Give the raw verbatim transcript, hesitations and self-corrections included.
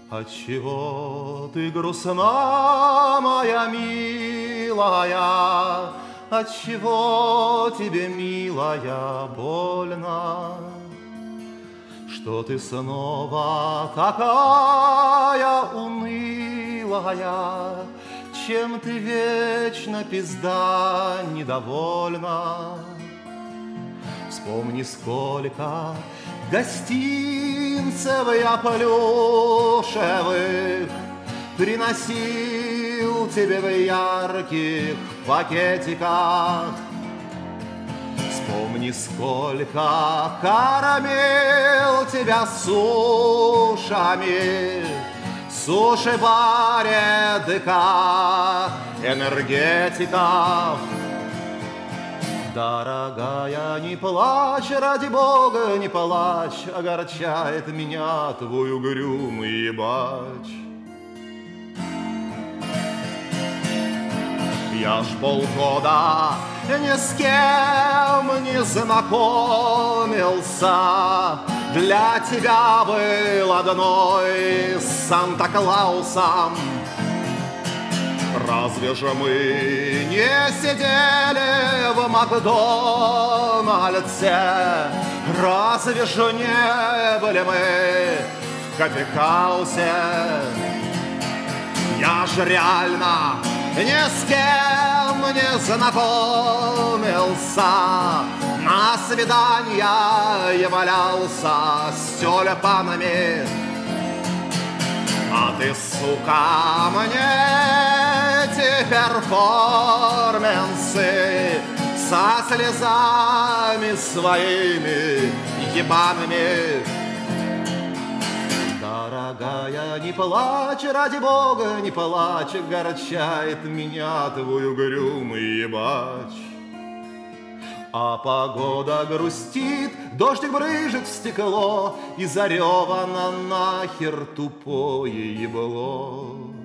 Отчего ты грустна, моя милая? Отчего тебе, милая, больно? Что ты снова такая унылая? Чем ты вечно, пизда, недовольна? Вспомни, сколько гостинцев я плюшевых приносил тебе в ярких пакетиках. Вспомни, сколько кормил тебя сушами, суши-баре, ДК, энергетиков. Дорогая, не плачь, ради Бога, не плачь, огорчает меня твой угрюмый ебач. Я ж полгода ни с кем не знакомился, для тебя был одной с Санта-Клаусом. Разве же мы не сидели в Макдональдсе? Разве же не были мы в кофехаусе? Я же реально ни с кем не знакомился, на свидания являлся с тюльпанами. А ты, сука, мне эти перформансы со слезами своими ебаными. Дорогая, не плачь, ради Бога, не плачь, огорчает меня твой угрюмый ебач. А погода грустит, дождик брызжет в стекло, и заревано нахер тупое ебло.